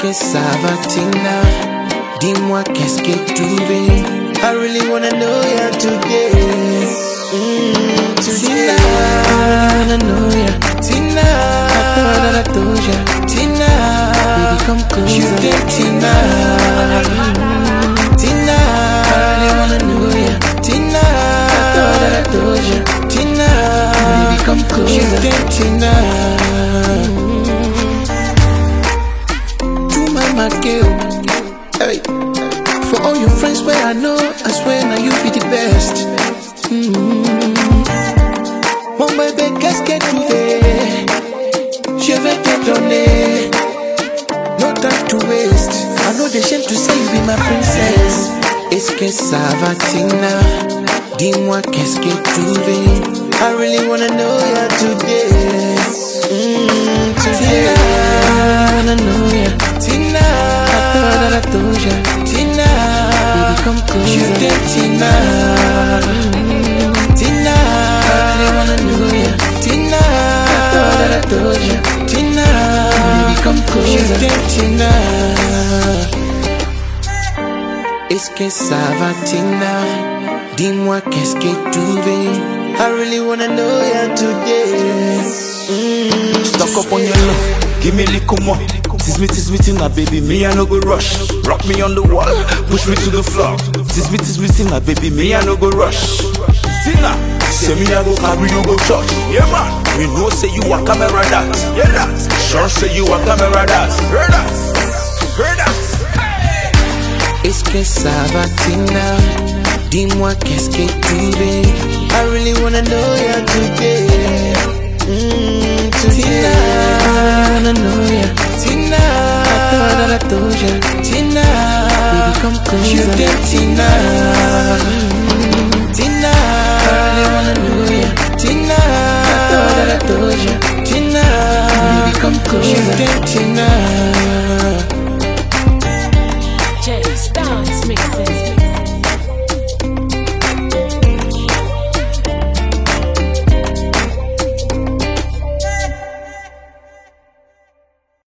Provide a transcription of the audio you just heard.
que ça va, Tina? Dis-moi qu'est-ce que tu veux. I really wanna know ya today. Tina, I wanna know ya. Tina, I thought I told ya. Tina, baby come closer. You get Tina. Tina, I really wanna know ya. Tina, I thought I told ya. Tina, baby come closer. You get Tina. To my girl, hey. For all your friends where I know, I swear now you be the best. Mon bébé, qu'est-ce que tu veux? Je vais te donner. No time to waste. I know the shame to say you be my princess. Est-ce que ça va, Tina? Dis-moi qu'est-ce que tu veux? I really wanna know ya today. Tina, I wanna know ya. Tina, I thought I told ya. Tina, baby come closer. You get Tina. Tina, I really wanna know ya. Tina, I thought I told ya. Tina, baby come closer. You get Tina. Est-ce que ça va, Tina? Dis-moi qu'est-ce que tu veux? I really wanna know ya today. Stuck up on your love, give me a little more. Tease me, Tina, baby, me I no go rush. Rock me on the wall, push me to the floor. Tease me, Tina, baby, me I no go rush. Tina, say me I go carry you go church. Yeah man, we know say you a camera that. Yeah that, sure say you a camera that. Heard that, heard that. Est-ce que ça va, Tina? Dis-moi qu'est-ce que tu veux? I really wanna know ya today. Tina, I wanna know ya. Tina, I thought I told ya. Tina, baby come closer. You get Tina. Tina, I really wanna know ya. Tina, I thought I told ya. Tina, baby come closer. You get Tina.